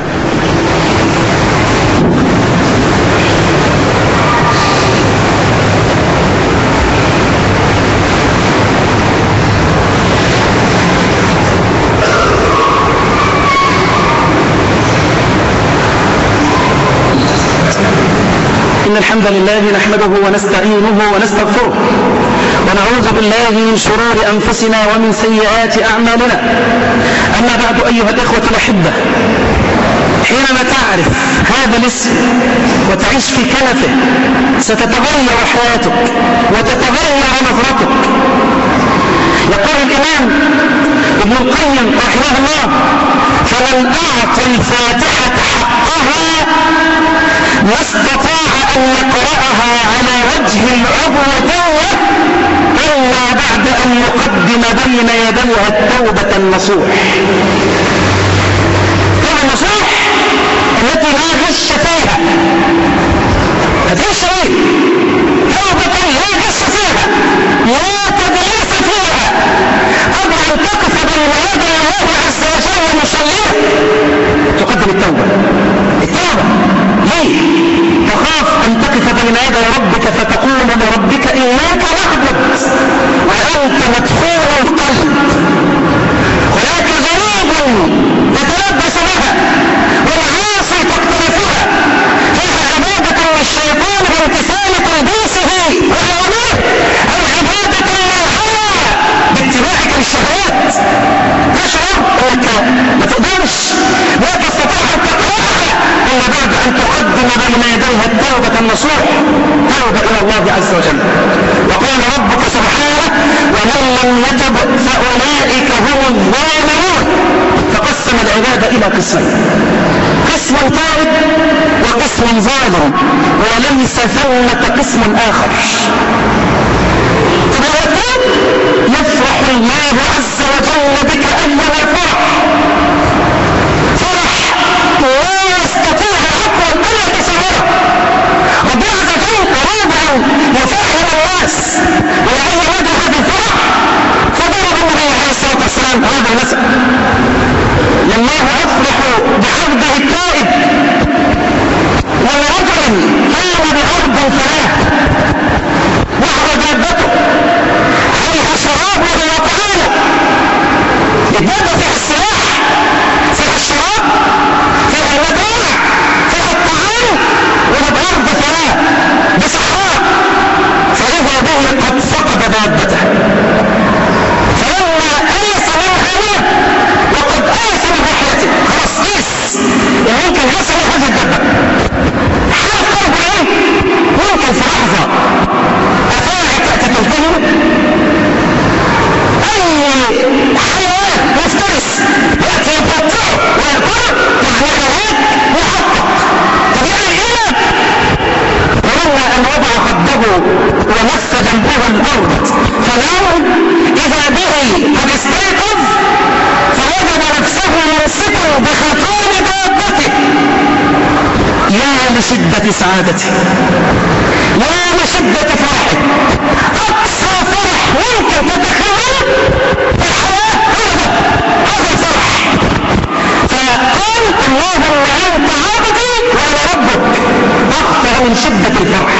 إن الحمد لله نحمده ونستعينه ونستغفره ونعوذ بالله من شرور أنفسنا ومن سيئات أعمالنا. أما بعد أيها الإخوة الأحبة حينما تعرف هذا الاسم وتعيش في كنفه ستتغير حياتك وتتغير نظرتك. يقول الإمام ابن القيم رحمه الله فمن أعطى الفاتحة حقها ما استطاع أن يقرأها على وجه العبودية إلا بعد أن يقدم بين يديها التوبة النصوح. التوبة النصوح التي لا غش فيها. هتغش ايه؟ توبة لا غش فيها لا تدليس فيها قبل أن تقف بين يدي الله عز وجل مصليا تقدم التوبة. ليه؟ تخاف أن تقف بين يدي ربك فتقول لربك إياك نعبد وأنت مدخول القلب ولكن غريب تتلبس بها والعاصي تقترفها فيها عبادة للشيطان بامتثال تلبيسه وأمره أو عبادة للهوى باتباعك للشهوات. تشعر أنك ما تقدرش لا تستطيع أن تقرأها إلا بعد أن تقدم بين يديها التوبة النصوح توبة إلى الله عز وجل. وقال ربك سبحانه ومن لم يتب فأولئك هم الظالمون. فقسم العبادة إلى قسمين قسم تائب وقسم ظالم وليس ثمة قسم آخر. يفرح الله عز وجل بك أنه فرح لشدة سعادته، يا لشدة فرحه، أقصى فرح ممكن تتخيل في الحياة هذا الفرح. فقال اللهم أنت عبدي وأنا ربك، أكثر من شدة الفرح.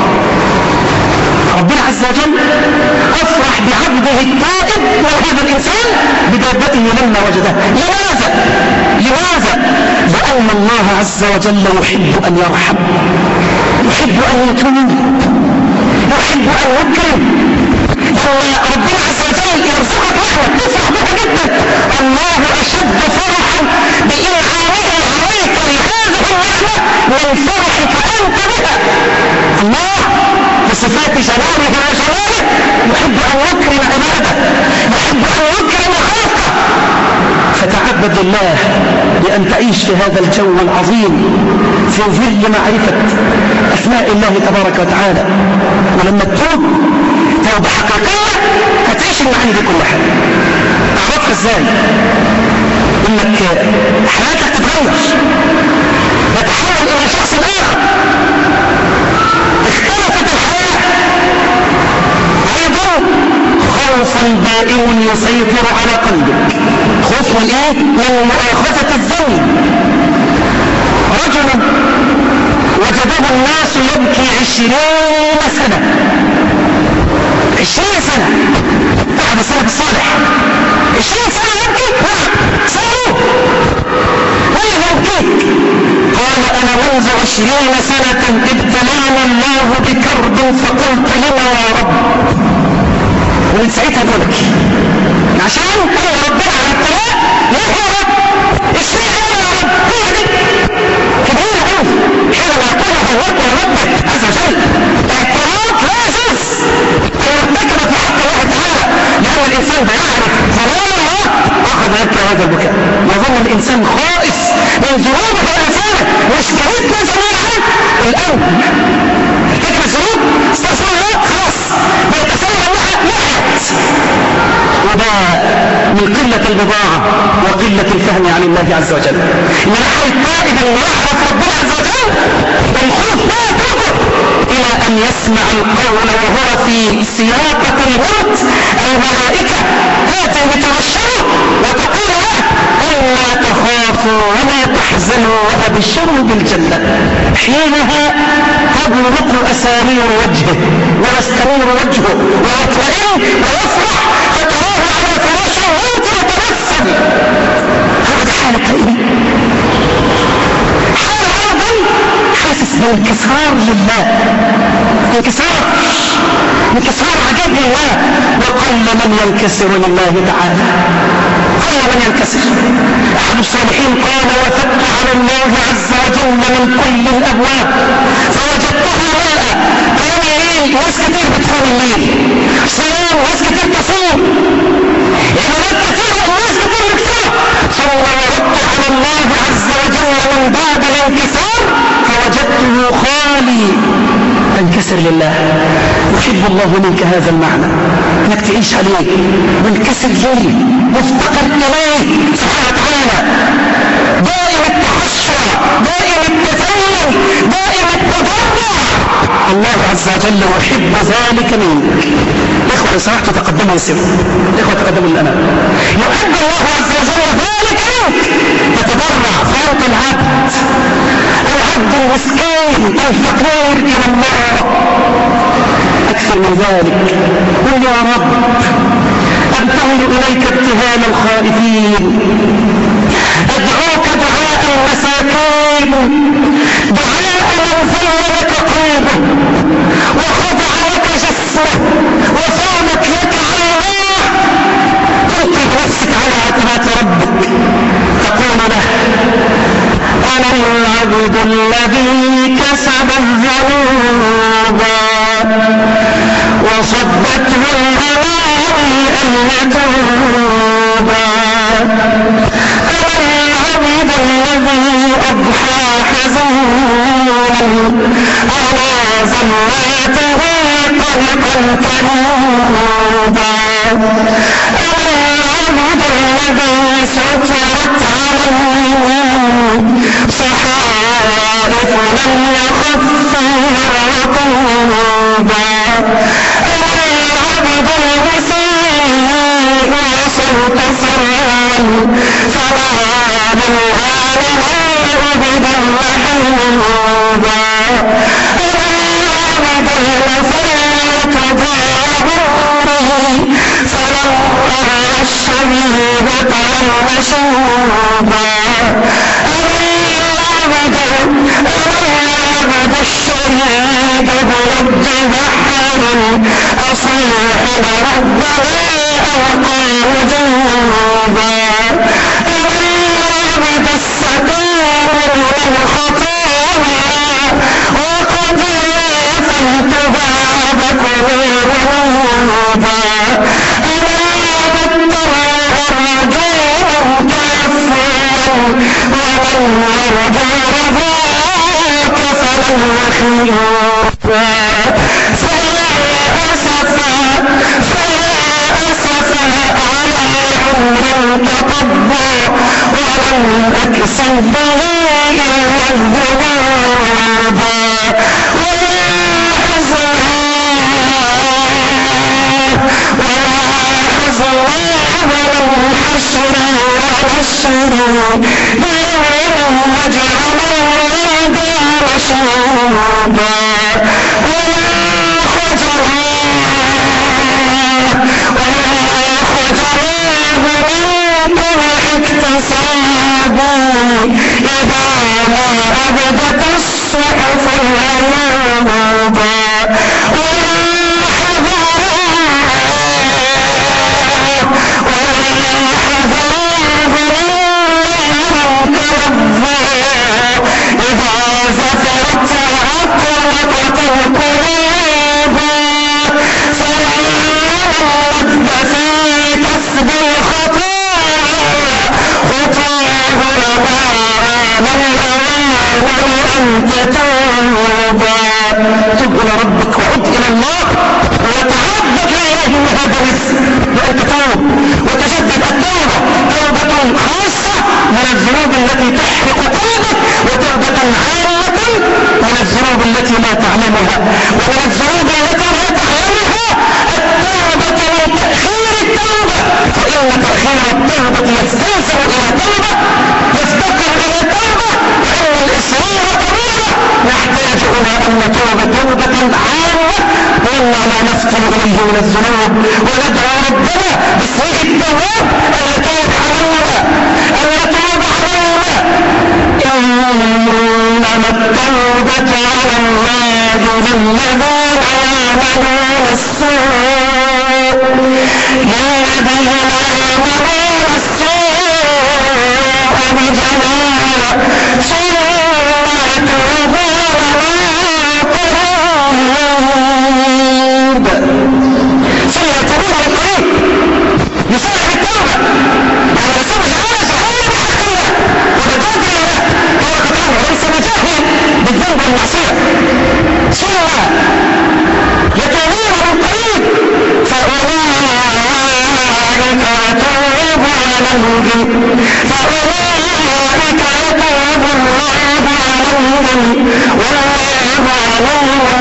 ربنا عز وجل أفرح بعبده التائب وهذا الإنسان بدابته لما وجده. لماذا؟ لأن الله عز وجل يحب أن يرحم، يحب أن يكرم، يحب أن يكرم. ربنا عز وجل يرزقك رحمة تفرح بها جدا. الله أشد فرحا بإنعامه عليك لهذه الرحمة من فرحك أنت بها. الله بصفات جلاله وجلاله يحب أن يكرم عباده، يحب أن يكرم خلقه. فتعبد الله بأن تعيش في هذا الجو العظيم في ظل معرفة أسماء الله تبارك وتعالى. ولما تتوب توبة حقيقية هتعيش المعاني دي كلها. أعرفها ازاي؟ إنك حياتك تتغير، تتحول إلى شخص آخر، اختلفت الحياة. أيضا خوف دائم يسيطر على قلبك. خوف من ايه؟ من مؤاخذة الذنب. رجل وجده الناس يبكي 20 سنة، 20 سنة بعد السلف الصالح، 20 سنة يبكي. سألوه ولا يبكيك؟ قال أنا منذ 20 سنة ابتلاني الله بكرب فقلت لما يا رب، ومن ساعتها ببكي عشان ربنا على الطلاق. ليه يا رب؟ اشمعنى يا رب؟ هي دي كبيرة قوي، حين لا تلها الرب وربك عز وجل. اعتراض لا يجوز ان يرتكب في حق الله تعالى، لأن الإنسان بيعرف ظلام الله أخذ يبكي هذا البكاء. يظن الإنسان خائف من ذنوبه وآثاره، مش بعيد نزل عنه الآن ارتكب الذنوب استغفر الله خلاص بيتسلم لها نحت. وده من قلة البضاعة وقلة الفهم عن الله عز وجل. من حال الطائب أن يعرف ربنا عز وجل والخوف لا يتركه إلى أن يسمع القول وهو في سياقة الموت. الملائكة تأتي بتبشره وتقول له إلا تخافوا ولا تحزنوا وأبشروا بالجنة. حينها تبرق أسامير وجهه ويستنير وجهه ويطمئن ويفرح فتراه على فراشه وانت يتبسم. هذا حال الطائبين. حال أيضا حاسس بانكسار لله، انكسار عجب لله. وقل من ينكسر لله تعالى، قل من ينكسر. أحد الصالحين قال وفدت على الله عز وجل من كل الأبواب فوجدته ماء. قال ايه؟ ناس كتير بتقوم الليل، صيام ناس كتير تصوم، عبادات كتير وناس كتير بكثير. ثم وردت على الله عز وجل من بعد الانكسار فوجدته خالي. انكسر لله. يحب الله منك هذا المعنى، انك تعيش عليه منكسر ليه، مفتقر اليه سبحانه وتعالى، دائم التخشع، دائم التذلل، دائم التضرع. الله عز وجل يحب ذلك منك. اخوة صراحة تقدموا للسر، اخوة تقدموا للأمام. يحب الله عز وجل ذلك منك، تتضرع فوق العبد المسكين الفقير إلى الله. أكثر من ذلك قل يا رب أبتهل إليك ابتهال الخائفين، أدعوك دعاء المساكين، دعاء من ذل لك قلبه وخضع لك جسمه وفعلك لك عيناه. تلقي نفسك على عتبات ربك تقول له أنا العبد الذي كسب الذنوب وصدته الهوى أن يتوب. أنا العبد الذي أضحى حزونا على زماته قلقا كنوبا. أنا العبد الذي سترت عليه صحائف يخف عقوبا العبد المسيء وصوت سرا فلا من آله عبدا محبوبا العبد المسيء تظاهري فلو أرى الشبيب قال مشوبا العبد الشريد بلد بحر أصيح لربه ألقاه ذنوبا العبد الستار للخطايا وقد غفلت باب قلوب ذنوبا العبد الرجاء كافر ومن يرجو رضاك فلن يخيبا فيا أسفا على عمر تقضى ولم أكسب به إلا الذنوبا ويا حزنا ولو حشرا وحشرا بيوم وجعلوا دار شوبا ويا خجرا ذنوب اكتسابا إذا ما أبدت الصحف العلوبا تب إلى ربك وعد إلى الله وتعبد إليه من هذا الرزق وتتوب وتجدد التوبة توبة خاصة من الذنوب التي تحرق قلبك وتوبة عامة من الذنوب التي لا تعلمها ومن الذنوب التي لا تعلمها التوبة من تأخير التوبة فإن تأخير التوبة يستنسر إلى توبة يفتقر إلى توبة وإن الإصرار طريقة نحتاج إلى أن نتوب توبة عامة مما لا نفتن إليه من الذنوب وندعو ربنا باسمه التواب أن يتوب علينا أن يتوب علينا إنما التوبة على الله للذين يعملون السوء الذين يعملون السوء بجهالة ثم يتوبون يصالح التوبة على رسول الله سبحانه بحقها وبتوبة الله ليس مجاهلا بالذنب والمعصية ثم يتوبون من قريب فأولئك يتوب عليهم والله عليم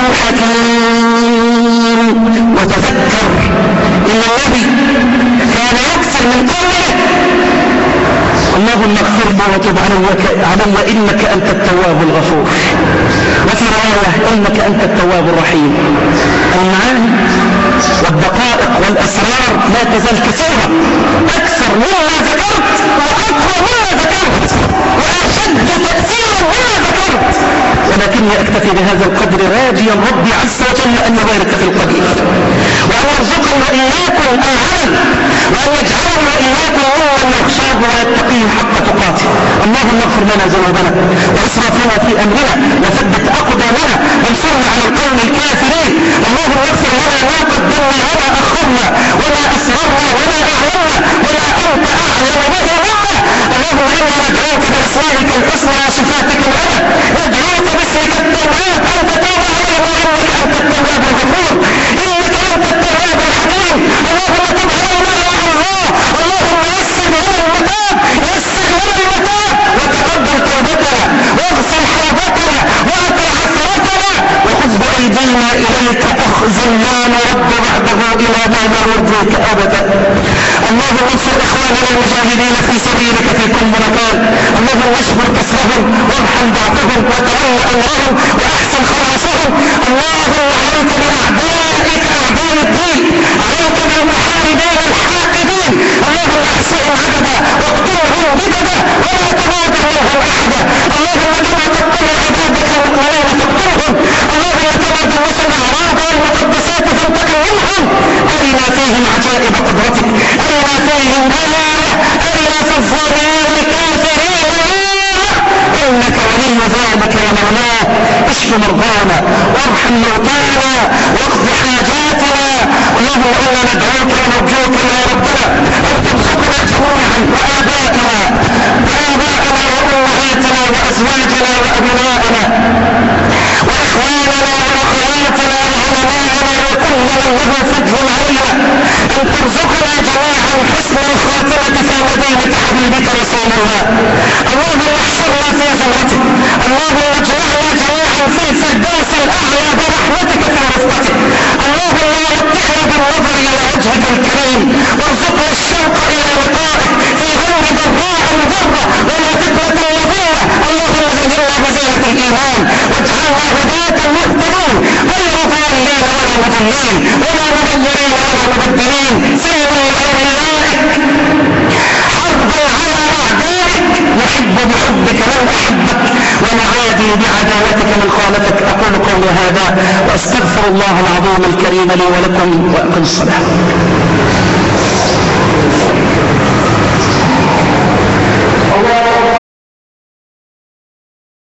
حكيم وتذكر إن النبي كان يكثر من قوله اللهم اغفر لي وتب علي إنك أنت التواب الغفور وفي رواية إنك أنت التواب الرحيم المعاني والدقائق والأسرار لا تزال كثيرة أكثر مما ذكرت وأقوى مما ذكرت وأشد تأثيرا مما ذكرت ولكني أكتفي بهذا القدر راجيا ربي عز وجل أن يبارك في القدير وأن يرزقنا وإياكم العمل وأن يجعلنا وإياكم ممن يخشاه ويتقيه حق تقاته اللهم اغفر لنا ذنوبنا واسرافنا في أمرنا وثبت أقدامنا وانصرنا على القوم الكافرين اللهم اغفر لنا ما قدمنا ولا أخرنا ولا أسررنا ولا أعلنا ولا أنت أعلم به منا اللهم إنا ندعوك بأسمائك الحسنى وصفاتك العلى ندعوك باسمك التواب أن تتوب علينا إنك أنت التواب الغفور إنك أنت التواب الحكيم اللهم تب علينا يا الله اللهم يسر لنا المتاب وتقبل توبتنا واغسل حوبتنا أخذلنا إليك أخذا لا نرد بعده إلى ما لا نرجوك أبدا. اللهم انصر إخواننا المجاهدين في سبيلك في كل مكان. اللهم اشمل كسرهم وارحم ضعفهم وتولى أمرهم وأحسن خلاصهم. اللهم عليك بأعدائك أعداء الدين، عليك بالمحاربين الحاقدين. اللهم احصهم عددا واقتلهم بددا ولا تغادر منهم أحدا. اللهم كما تقتل عبادك المؤمنين تقتلهم. اللهم كما تنصر أعراض المقدسات فانتقم منهم. أرنا فيهم عجائب قدرتك، أرنا فيهم آية، أرنا في الظالمين الكافرين إنك ولي ذلك يا مولانا. اشف مرضانا وارحم موتانا واقض حاجاتنا. اللهم إنا ندعوك ونرجوك يا ربنا أن ترزقنا جميعا وآباءنا وأمهاتنا وأزواجنا وأبنائنا وإخواننا وأخواتنا وعلماءنا وكل من له فضل علينا، أن ترزقنا جميعا حسن الخاتمة في مدينة حبيبك رسول الله. اللهم احشرنا في زمرتك، اللهم اجعلنا جميعا في الفردوس الأعلى برحمتك في رفقتك. اللهم متعنا بالنظر إلى وجهك الكريم وارزقنا الشوق إلى لقائك في غير ضراء مضرة ولا فتنة مضرة. اللهم زينا بزينة الإيمان واجعلنا هداة مهتدين غير ضالين ولا مضلين ولا مغيرين ولا مبدلين. سلم أوليائك حربا على أعدائك، نحب بحبك من أحبك ونعادي بعداوتك من خالفك. أقول قولي هذا وأستغفر الله العظيم الكريم لي ولكم وأقم الصلاة.